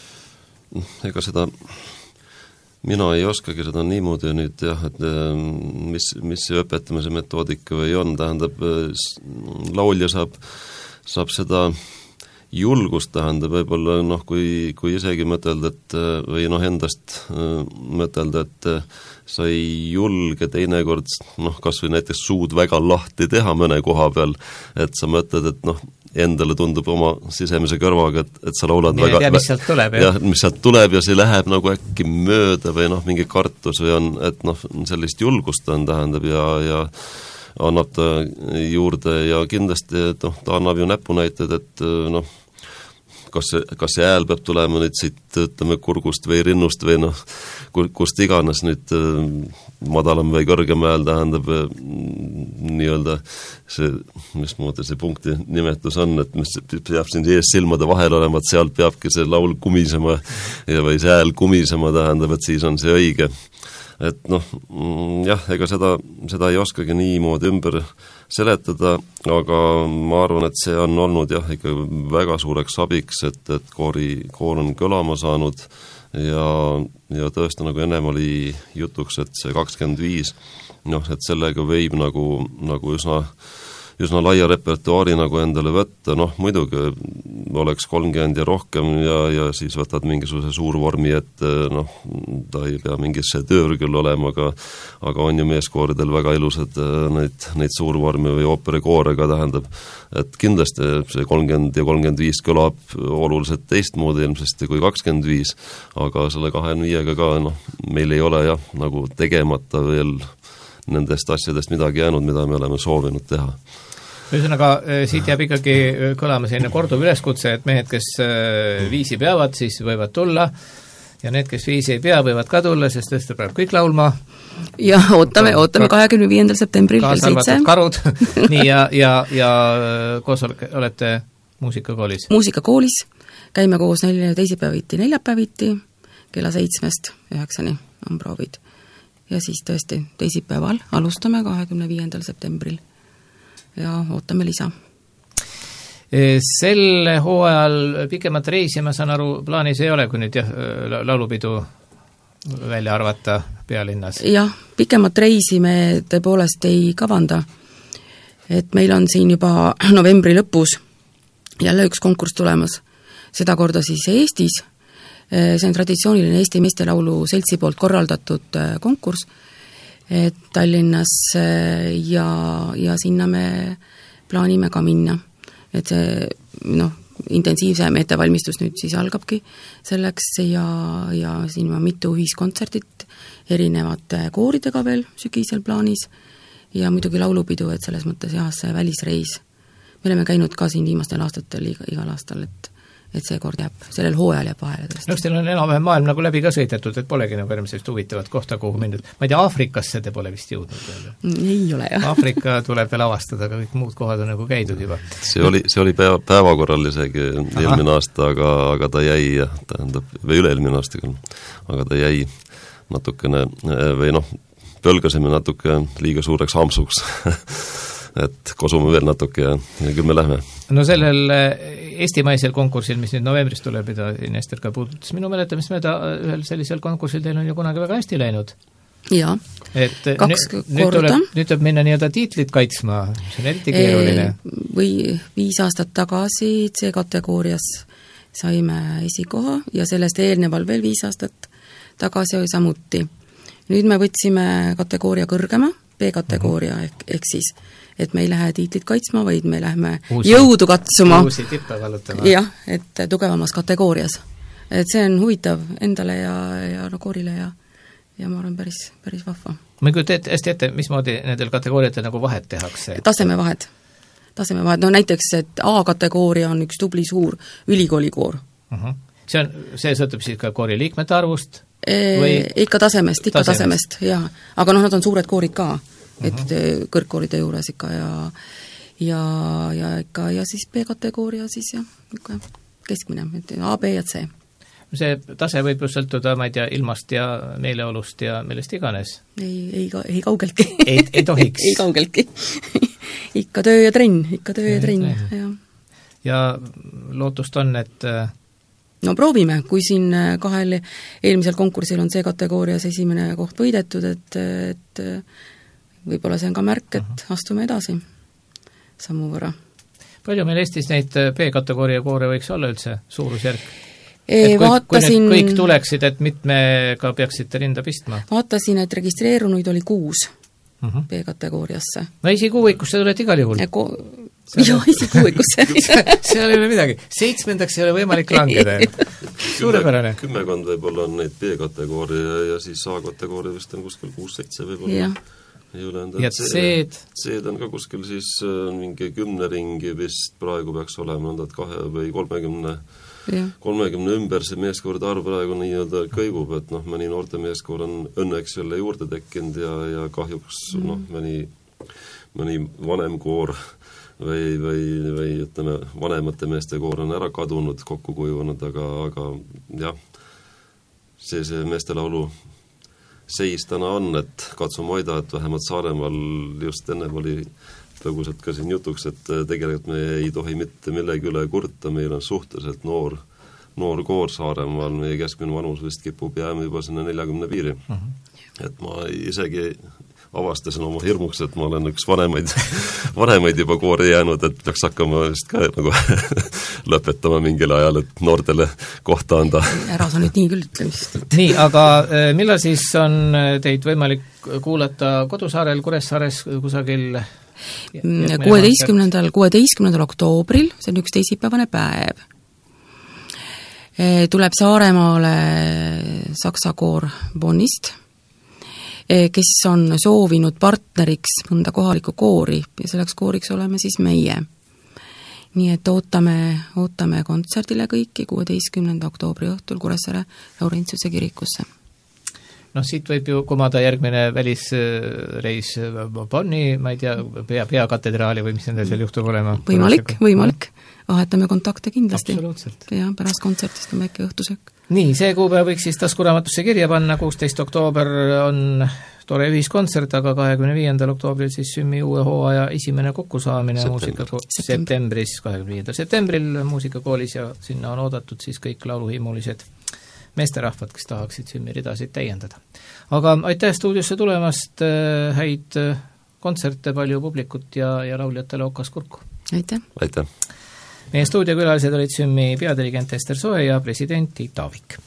Ega seda... Mina ei oskagi seda niimoodi nüüd jah, et mis see õpetamise metoodika või on, tähendab, laulja saab seda julgust, tähendab võib-olla kui isegi mõtelda, et või endast mõtelda, et sa ei julge teinekord kas või näiteks suud väga lahti teha mõne koha peal, et sa mõtled, et endale tundub oma sisemise kõrvaga, et sa laulad väga... mis sealt tuleb, jah? Mis sealt tuleb ja see läheb nagu äkki mööda või mingi kartus või on, et sellist julgust on, tähendab, ja annab ta juurde ja kindlasti, et ta annab ju näpunäited, et kas see hääl peab tulema nüüd siit, ütleme, kurgust või rinnust või kust iganes nüüd madalam või kõrgem hääl, tähendab nii-öelda see, mismoodi see punkti nimetus on, et mis peab siin ees silmade vahel olema, et sealt peabki see laul kumisema või see hääl kumisema, tähendab, et siis on see õige. Et jah, ega seda ei oskagi niimoodi ümber seletada, aga ma arvan, et see on olnud jah, ikka väga suureks abiks, et koor on kõlama saanud ja tõesti, nagu ennem oli jutuks, et see 25, et sellega võib nagu üsna laia repertuaari nagu endale võtta, noh muidugi oleks 30 ja rohkem ja siis võtad mingisuguse suurvormi, et noh, ta ei pea mingisse töör küll olema, aga on ju meeskooridel väga ilusad neid suurvormi või ooperikoore ka tähendab, et kindlasti see 30 ja 35 kõlab oluliselt teistmoodi ilmsesti kui 25, aga selle 25-ga ka noh, meil ei ole jah, nagu tegemata veel nendest asjadest midagi jäänud, mida me oleme soovinud teha. Ühesõnaga, siit jääb ikkagi kõlama selline korduv üleskutse, et mehed, kes viisi peavad, siis võivad tulla ja need, kes viisi ei pea, võivad ka tulla, sest tõesti peab kõik laulma. Ja ootame 25. septembril kell 7. Karud. Nii, ja koos olete muusikakoolis? Muusikakoolis, käime koos teisipäeviti, neljapäeviti, kella 7-st 9-ni on proovid. Ja siis tõesti teisipäeval alustame 25. septembril ja ootame lisa. Sel hooajal pikemat reisi, ma saan aru, plaanis ei ole, kui nüüd laulupidu välja arvata pealinnas? Jah, pikemat reisi me tõepoolest ei kavanda. Et meil on siin juba novembri lõpus jälle üks konkurss tulemas, seda korda siis Eestis. See on traditsiooniline Eesti meestelaulu seltsi poolt korraldatud konkurss Tallinnas ja sinna me plaanime ka minna. Et see intensiivsem ettevalmistus nüüd siis algabki selleks ja siin on mitu ühiskontserdit erinevate kooridega veel sügisel plaanis ja muidugi laulupidu, et selles mõttes jah, see välisreis. Me oleme käinud ka siin viimastel aastatel igal aastal, et see kord jääb, sellel hooajal jääb vahele tõesti. Teil on enam-vähem maailm nagu läbi ka sõidetud, et polegi nagu sellist huvitavat kohta, kuhu mindud. Ma ei tea, Aafrikasse te pole vist jõudnud veel? Ei ole, jah. Aafrika tuleb veel avastada, aga kõik muud kohad on nagu käidud juba. See oli päevakorral isegi eelmine aasta, aga ta jäi, tähendab, või üle-eelmine aasta küll, aga ta jäi natukene, või pölgasime natuke liiga suureks hamsuks et kosume veel natuke ja küll me lähme. No sellel eestimaisel konkursil, mis nüüd novembris tuleb, mida Ester ka puudutas, minu mäletamist mööda ühel sellisel konkursil teil on ju kunagi väga hästi läinud. Jaa, et 2 korda. Nüüd tuleb minna nii-öelda tiitlit kaitsma, see on eriti keeruline. Või 5 aastat tagasi C-kategoorias saime esikoha ja sellest eelneval veel 5 aastat tagasi oli samuti. Nüüd me võtsime kategooria kõrgema, B-kategooria ehk siis, et me ei lähe tiitlit kaitsma, vaid me lähme jõudu katsuma. Uusi tippe valutama. Jah, et tugevamas kategoorias. Et see on huvitav endale ja koorile ja ma arvan päris vahva. Ma ei kujuta hästi ette, mismoodi nendel kategooriatel nagu vahet tehakse? Tasemevahed. No näiteks, et A-kategooria on üks tubli suur ülikoolikoor. See sõltub siis ka koori liikmete arvust? Ikka tasemest, jah. Aga nad on suured koorid ka, et kõrgkooride juures ikka ja siis B-kategooria siis jah, ikka keskmine, et A, B ja C. See tase võib ju sõltuda, ma ei tea, ilmast ja meeleolust ja millest iganes? Ei kaugeltki. Ei tohiks? Ei kaugeltki. Ikka töö ja trenn, jah. Ja lootust on, et no proovime, kui siin 2 eelmisel konkursil on C-kategoorias esimene koht võidetud, et võib-olla see on ka märk, et astume edasi sammu võrra. Palju meil Eestis neid B-kategooria koore võiks olla üldse suurusjärk? Kui need kõik tuleksid, et mitmega peaksite rinda pistma? Vaatasin, et registreerunuid oli 6 B-kategooriasse. No esikuuikusse tuled igal juhul? Jah, esikuuikusse. Seal ei ole midagi. 7. ei ole võimalik langeda. Suurepärane. 10 võib-olla on neid B-kategooria ja siis A-kategooria vist on kuskil 6-7 võib-olla. Ja C-d on ka kuskil siis mingi 10 ringi vist praegu peaks olema, on 2 või 30 ümber see meeskooride arv praegu nii-öelda kõigub, et mõni noorte meeskoor on õnneks jälle juurde tekkinud ja kahjuks mõni vanem koor või ütleme, vanemate meeste koor on ära kadunud, kokku kujunud, aga jah, see meestelaulu seis täna on, et katsume hoida, et vähemalt Saaremaal just enne oli tõgusalt ka siin jutuks, et tegelikult me ei tohi mitte millegi üle kurta, meil on suhteliselt noor koor Saaremaal, meie keskmine vanus vist kipub jääma juba sinna 40 piiri. Et ma isegi avastasin oma hirmuks, et ma olen üks vanemaid juba koori jäänud, et peaks hakkama vist ka nagu lõpetama mingil ajal, et noortele kohta anda. Ära sa nüüd nii küll ütle vist. Nii, aga millal siis on teid võimalik kuulata Kodusaarel, Kuressaares kusagil? 16. oktoobril, see on üks teisipäevane päev. Tuleb Saaremaale saksa koor Bonnist, kes on soovinud partneriks mõnda kohalikku koori ja selleks kooriks oleme siis meie. Nii et ootame kontserdile kõiki 16. oktoobri õhtul Kuressaare Laurentiuse kirikusse. No siit võib ju kumada järgmine välisreis Bonni, ma ei tea, peakatedraali või mis nendel seal juhtub olema? Võimalik. Vahetame kontakte kindlasti. Absoluutselt. Ja pärast kontsertist on väike õhtusöök. Nii, see kuupäev võiks siis taskuraamatusse kirja panna, 16. oktoober on tore ühiskontsert, aga 25. oktoobril siis Sümmi uue hooaja esimene kokkusaamine septembris, 25. septembril muusikakoolis ja sinna on oodatud siis kõik lauluhimulised meesterahvad, kes tahaksid Sümmi ridasid täiendada. Aga aitäh stuudiosse tulemast, häid kontserte, palju publikut ja lauljatele okas kurku. Aitäh! Meie stuudiokülalised olid Sümmi peadirigent Ester Soe ja president Tiit Aavik.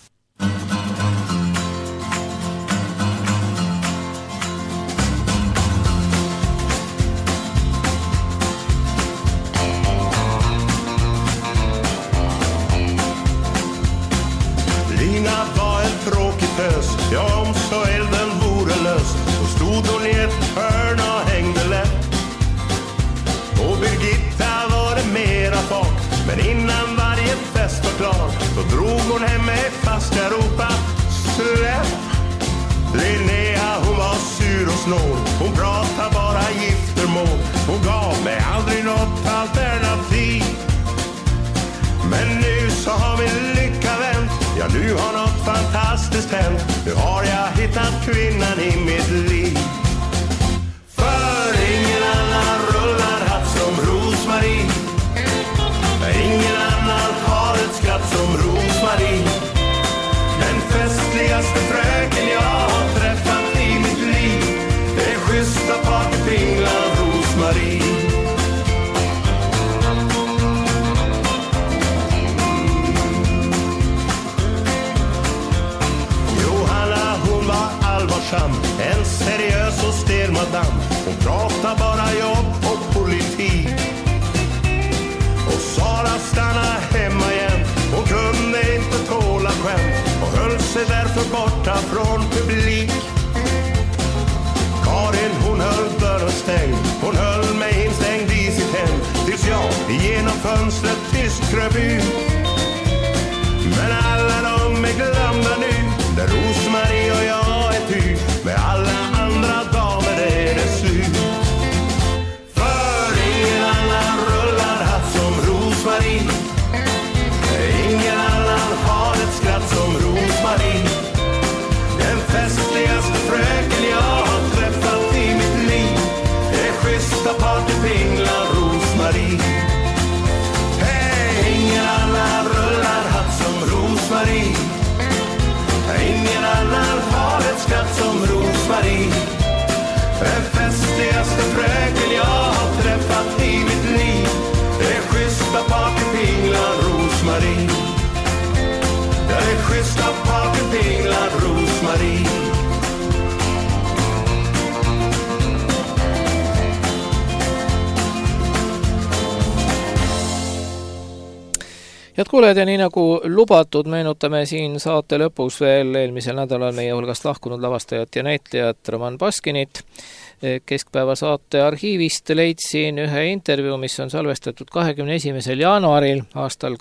Lina var en tråkig tös, ja om så elden vore lös, så stod hon i ett hörn och hängde lätt. Och Birgitta var det mera fart, men innan varje fest var klar, då drog hon hem med fast jag ropa släpp. Linnea hon var sur och snål, hon pratade bara giftermål, hon gav mig aldrig något alternativ. Men nu så har min lycka vänt, ja nu har något fantastiskt hänt, nu har jag hittat kvinnan i mitt liv. För ingen annan rullar hatt som Rosmarie, ingen annan har ett skratt som Rosmarie. Den festligaste fröken jag har träffat i mitt liv, det är schyssta partypinglan Rosmarie. Johanna hon var allvarsam, en seriös och stel madam. Hon pratar bara jobb och politik. Och Sara stannar hemma igen, hon kunde inte tåla skämt och höll sig därför borta från publik. Karin hon höll dörren stängd, hon höll mig instängd i sitt hem, tills jag genom fönstret tyst kröp ut. Men alla de är glömda nu, där Rosmarie och jag är ty, med alla andra damer är det slut. För ingen annan rullar hatt som Rosmarie, ingen annan har ett skratt som Rosmarie. Den festligaste fröken jag har träffat i mitt liv, det är schyssta partypinglan Rosmarie. Hej, ingen annan rullar hatt som Rosmarie, ingen annan har ett skratt som Rosmarie. Den festligaste fröken jag har träffat i mitt liv, det är schyssta partypinglan Rosmarie. Det är schyssta partypinglan Rosmarie. Head kuulajad, ja nii nagu lubatud, meenutame siin saate lõpus veel eelmisel nädalal meie hulgast lahkunud lavastajat ja näitlejat Roman Baskinit. Keskpäeva saate arhiivist leidsin ühe intervjuu, mis on salvestatud 21. jaanuaril aastal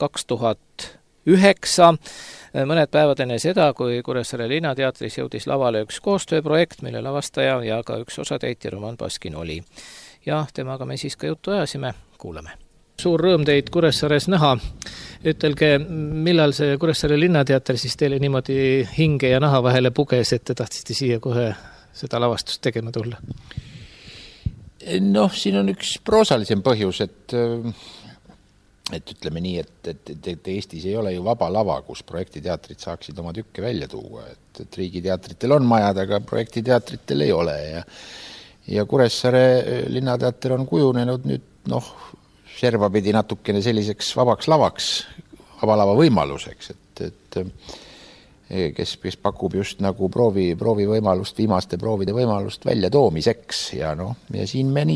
2009, mõned päevad enne seda, kui Kuressaare Linnateatris jõudis lavale üks koostööprojekt, mille lavastaja ja ka üks osatäitja Roman Baskin oli. Ja temaga me siis ka juttu ajasime, kuulame. Suur rõõm teid Kuressaares näha. Ütelge, millal see Kuressaare Linnateater siis teile niimoodi hinge ja naha vahele puges, et te tahtsite siia kohe seda lavastust tegema tulla? Noh, siin on üks proosalisem põhjus, et et ütleme nii, et Eestis ei ole ju vaba lava, kus projektiteatrid saaksid oma tükke välja tuua, et riigiteatritel on majad, aga projektiteatritel ei ole ja Kuressaare linnateater on kujunenud nüüd servapidi natukene selliseks vabaks lavaks, vabalava võimaluseks, et kes pakub just nagu proovi võimalust, viimaste proovide võimalust välja toomiseks ja siin me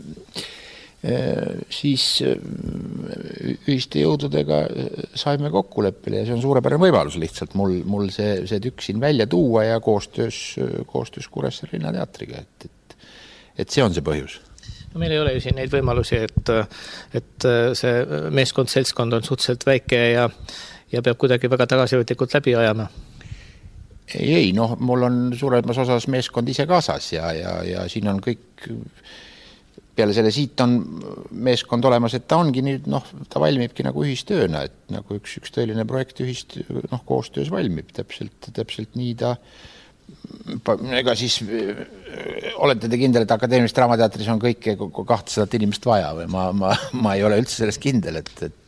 siis ühiste jõududega saime kokkuleppele ja see on suurepärane võimalus lihtsalt mul see tükk siin välja tuua ja koostöös Kuressaare linnateatriga, et see on see põhjus. No meil ei ole ju siin neid võimalusi, et see meeskond, seltskond on suhteliselt väike ja peab kuidagi väga tagasihoidlikult läbi ajama. Ei, mul on suuremas osas meeskond ise kaasas ja siin on kõik peale selle siit on meeskond olemas, et ta ongi nüüd, ta valmibki nagu ühistööna, et nagu üks tõeline projekt koostöös valmib, täpselt nii ta, ega siis olete te kindel, et Akadeemilist Draamateatris on kõike 200 inimest vaja või ma ei ole üldse sellest kindel,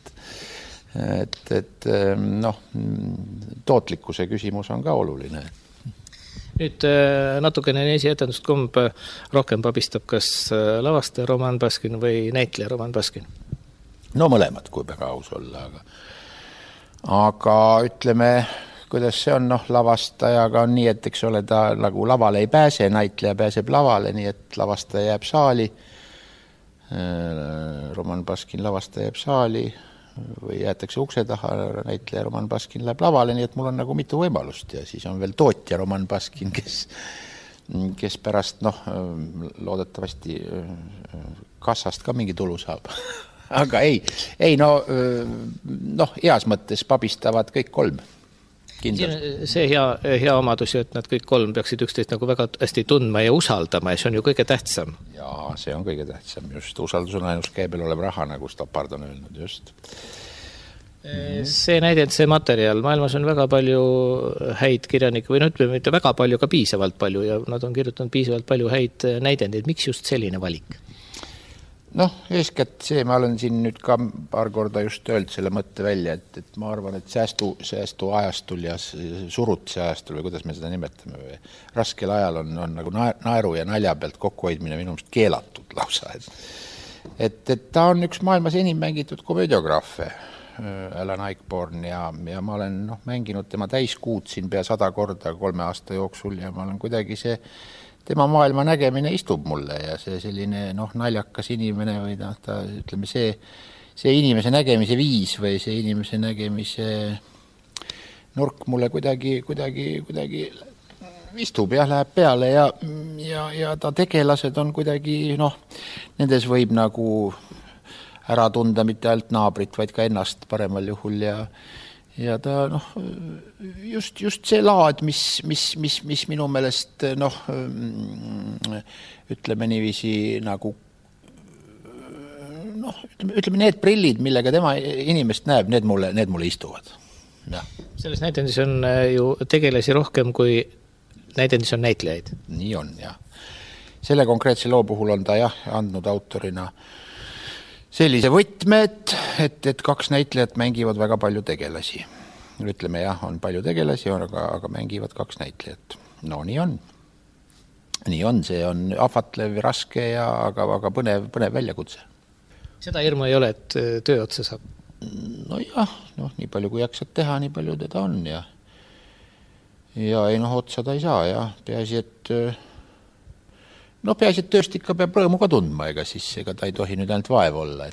et tootlikkuse küsimus on ka oluline. Nüüd natukene esietendust, kumb rohkem pabistab, kas lavastaja Roman Baskin või näitleja Roman Baskin? No mõlemad, kui väga aus olla, aga ütleme, kuidas see on, lavastajaga on nii, et eks ole, ta nagu lavale ei pääse, näitleja pääseb lavale, nii et lavastaja jääb saali, Roman Baskin lavastaja jääb saali, või jäetakse ukse taha, näitleja Roman Baskin läheb lavale, nii et mul on nagu mitu võimalust ja siis on veel tootja Roman Baskin, kes pärast loodetavasti kassast ka mingi tulu saab. Aga ei, heas mõttes pabistavad kõik kolm. See hea omadus, et nad kõik kolm peaksid üksteist nagu väga hästi tundma ja usaldama ja see on ju kõige tähtsam. Jaa, see on kõige tähtsam, just. Usaldus on ainus käibel olev raha, nagu Stoppard on öelnud, just. See näidend, see materjal, maailmas on väga palju häid kirjanikke või ütleme, mitte väga palju, ka piisavalt palju ja nad on kirjutanud piisavalt palju häid näidendeid. Miks just selline valik? Eeskätt see, ma olen siin nüüd ka paar korda just öelnud selle mõtte välja, et ma arvan, et säästu ajastul ja surutse ajastul või kuidas me seda nimetame või raskel ajal on nagu naeru ja nalja pealt kokkuhoidmine minu meelest keelatud lausa. Et ta on üks maailmas enim mängitud komöödiograafe, Alan Ayckbourn ja ma olen mänginud tema täiskuud siin pea 100 korda 3 aasta jooksul ja ma olen kuidagi tema maailma nägemine istub mulle ja see selline naljakas inimene või ta ütleme see inimese nägemise viis või see inimese nägemise nurk mulle kuidagi istub ja läheb peale ja ta tegelased on kuidagi nendes võib nagu ära tunda mitte ainult naabrit, vaid ka ennast paremal juhul ja ta just see laad, mis minu meelest ütleme niiviisi nagu ütleme need prillid, millega tema inimest näeb, need mulle istuvad. Ja. Selles näitendis on ju tegelasi rohkem kui näitendis on näitlejaid. Nii on, jah. Selle konkreetse loo puhul on ta andnud autorina sellise võtme, et 2 näitlejat mängivad väga palju tegelasi. Ütleme on palju tegelasi, aga mängivad 2 näitlejat. Nii on. Nii on, see on ahvatlev, raske aga põnev väljakutse. Seda hirmu ei ole, et töö otsa saab? Nii palju kui jaksad teha, nii palju teda on ja otsa ta ei saa ja peaasi, et tööst ikka peab rõõmu ka tundma, ega ta ei tohi nüüd ainult vaev olla,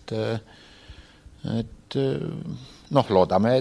et loodame,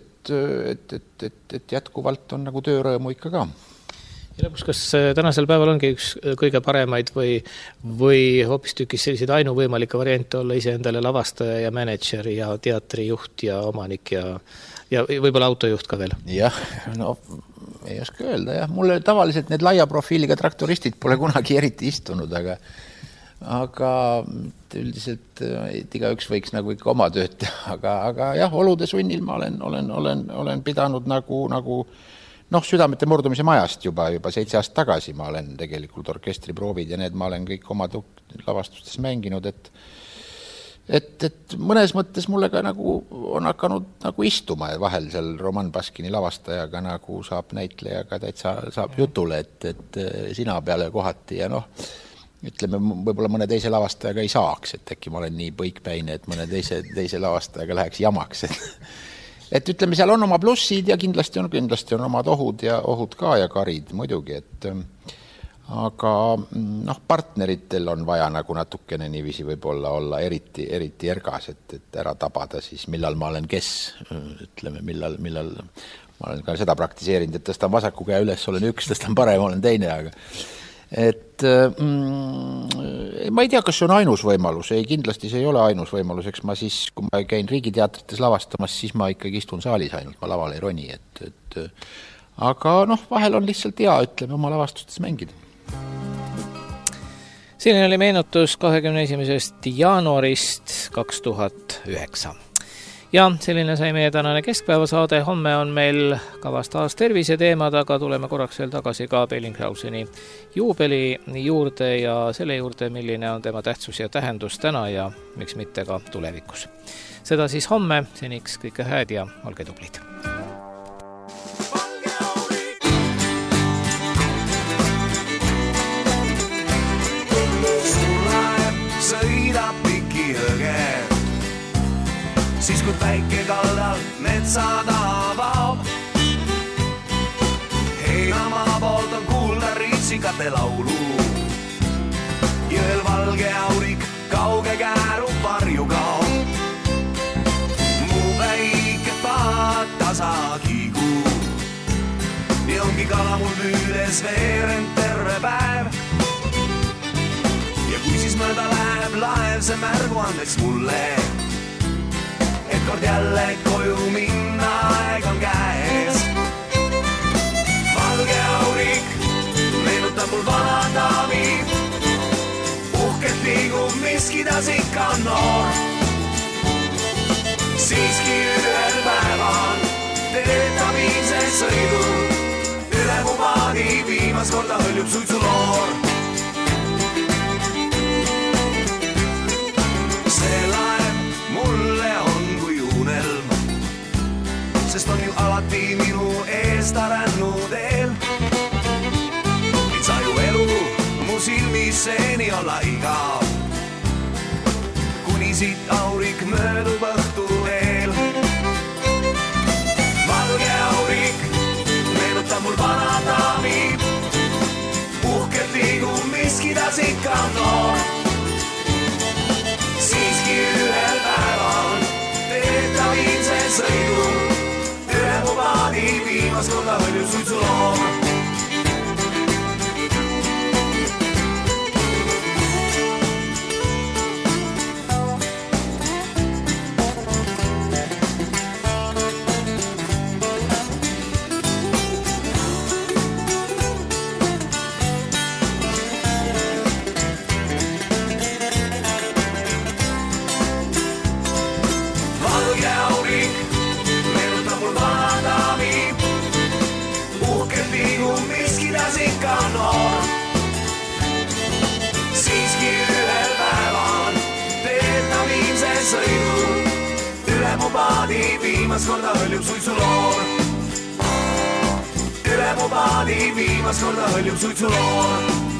et jätkuvalt on nagu töörõõmu ikka ka. Ja lõpus, kas tänasel päeval ongi üks kõige paremaid või hoopistükis selliseid ainuvõimalikke variante olla ise endale lavastaja ja manager ja teatrijuht ja omanik ja võib-olla autojuht ka veel? Jah, ei oska öelda, jah. Mulle tavaliselt need laia profiiliga traktoristid pole kunagi eriti istunud, aga üldiselt igaüks võiks nagu ikka oma tööd teha, aga jah, olude sunnil ma olen pidanud nagu südamete murdumise majast juba 7 aastat tagasi ma olen tegelikult orkestriproovid ja need ma olen kõik oma lavastustes mänginud, et mõnes mõttes mulle ka nagu on hakanud nagu istuma ja vahel seal Roman Baskini lavastajaga nagu saab näitlejaga täitsa saab jutule, et sina peale kohati ja ütleme, võib-olla mõne teise lavastajaga ei saaks, et äkki ma olen nii põikpäine, et mõne teise lavastajaga läheks jamaks. Et ütleme, seal on oma plussid ja kindlasti on omad ohud ja ohud ka ja karid muidugi, et aga partneritel on vaja nagu natukene niiviisi võib-olla olla eriti ergas, et ära tabada siis, millal ma olen kes, ütleme, millal ma olen ka seda praktiseerinud, et tõstan vasaku käe üles, olen üks, tõstan parem, olen teine, aga et ma ei tea, kas see on ainus võimalus, ei, kindlasti see ei ole ainus võimalus, eks ma siis, kui ma käin riigiteatrites lavastamas, siis ma ikkagi istun saalis ainult, ma laval ei roni, et aga vahel on lihtsalt hea, ütleme, oma lavastustes mängida. Selline oli meenutus 21. jaanuarist 2009. Ja selline sai meie tänane keskpäevasaade. Homme on meil kavas taas tervise teemad, aga tuleme korraks veel tagasi ka Bellinghauseni juubeli juurde ja selle juurde, milline on tema tähtsus ja tähendus täna ja miks mitte ka tulevikus. Seda siis homme, seniks kõike hääd ja olge tublid. Sõidab piki õge, siis kui päike kaldal metsad avab. Heinamaa poolt on kuulda ritsikate laulu. Jõel valge aurik kauge käärub varju kaob. Mu väike paat tasa kiigu. Nii ongi kala mul püüdes veerend terve päev. Ja kui siis mööda läheb laev, see märgu andeks mulle, et kord jälle koju minna aeg on käes. Valge aurik meenutab mul vana daami, uhkelt liigub miskidas ikka noor. Siiski ühel päeval teeb ta viimse sõidu, üle mu paadi viimas korda hõljub suitsuloor. See laev mulle on kui unelm, sest on ju alati minu eest arännud eel. Ei saa ju elu mu silmis seeni olla igav, kuni siit aurik möödub õhtu eel. Valge aurik meenutab mul vana daami, uhkelt liigub miskidas ikka noor. Siiski ühel päeval teeb ta viimse sõidu, üle mu paadi viimas korda hõljub suitsuloom. Siiski ühel päeval teeb ta viimse sõidu, üle mu paadi viimas korda hõljub suitsuloor. Üle mu paadi viimas korda hõljub suitsuloor.